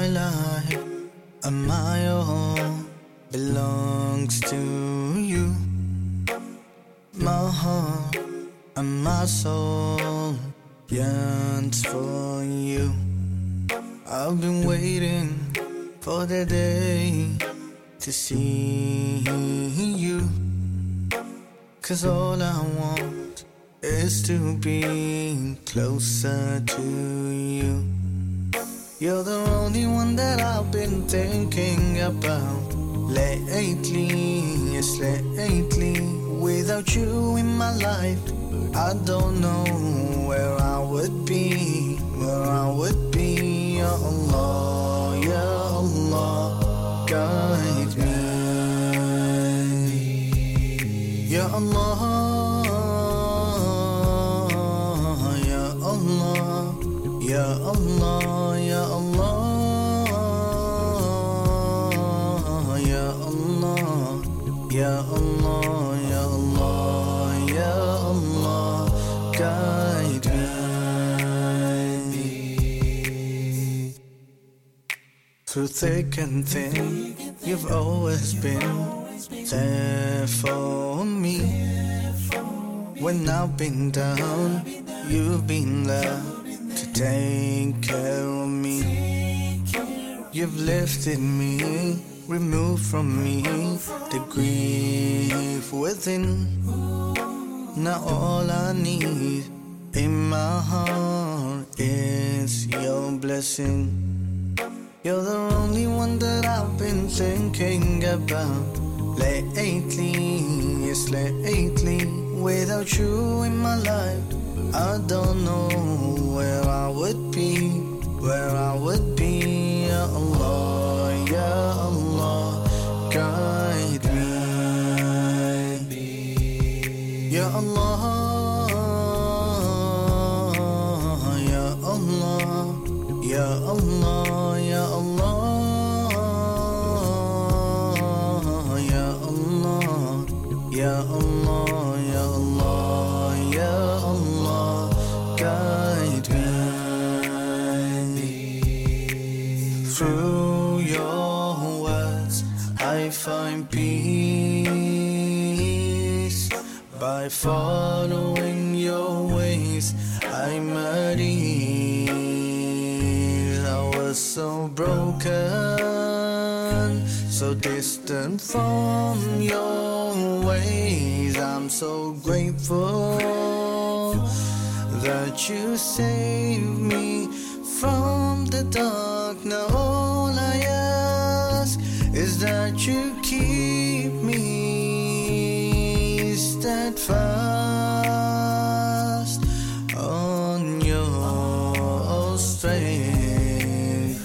My life and my all belongs to you. My heart and my soul yearns for you. I've been waiting for the day to see you, 'cause all I want is to be closer to you. You're the only one that I've been thinking about lately, yes lately. Without you in my life, I don't know where I would be, where I would be. Ya Allah, Ya Allah, guide me. Ya Allah, Ya Allah, Ya Allah, Ya Allah, Ya Allah, Ya Allah, Ya Allah, Ya Allah, guide me. Through thick and thin, you've always been there for me. When I've been down, you've been there to take care of me. You've lifted me, removed from me the grief within. Now all I need in my heart is your blessing. You're the only one that I've been thinking about lately, yes lately. Without you in my life, I don't know where I would be, where I would be. Ya Allah, Ya Allah, guide me. Ya Allah, Ya Allah, Ya Allah, Ya Allah, Ya Allah, Ya Allah, Ya Allah, Ya Allah, guide me. Through your words I find peace. By following your ways I'm at ease. I was so broken, so distant from your ways. I'm so grateful that you saved me from the dark. Now all I ask is that you keep me steadfast on your straight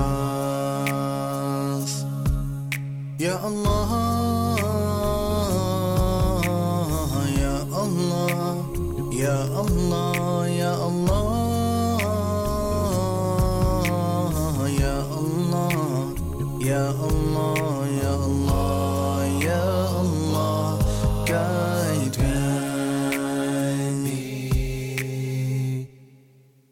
path. Ya Allah, Ya Allah, Ya Allah, Ya Allah, Ya Allah, Ya Allah.